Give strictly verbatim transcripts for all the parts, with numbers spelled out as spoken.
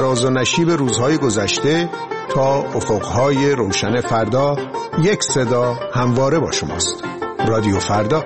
ناز و نشیب روزهای گذشته تا افقهای روشن فردا، یک صدا همواره با شماست. رادیو فردا.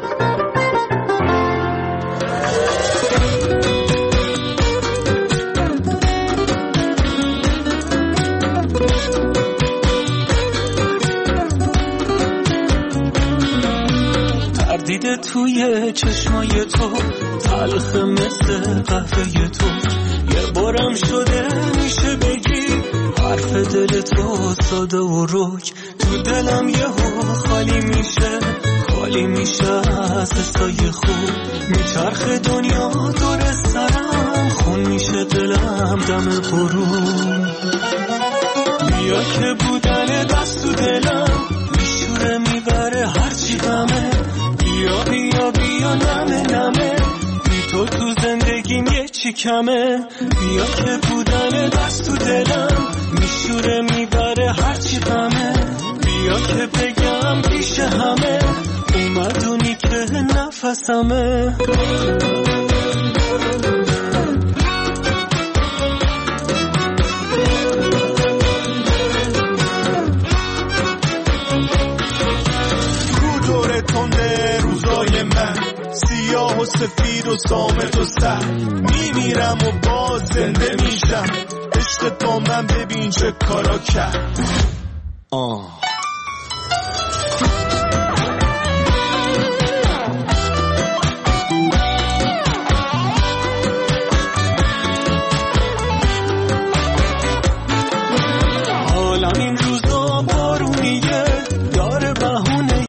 دیده توی چشمای تو تلخ مثل قهوه تو، یه بارم شده میشه بگی حرف دل تو ساده و رک، تو دلم یهو خالی میشه خالی میشه از حسای خوب، میچرخ دنیا دور سرم خون میشه دلم دم غروب، بیا که بودن دست تو دلم میشوره میبره هرچی غمه، بیا بیا بیا نمه نمه بی تو تو زندگیم یه چی کمه، بیا که بودن دست تو دلم میشوره میبره هرچی غمه، بیا که بگم پیش همه اومدونی که نفسمه. سیاه و سفید و صامت و سر میمیرم و باز زنده میشم، عشق با من ببین چه کارا کرد. آه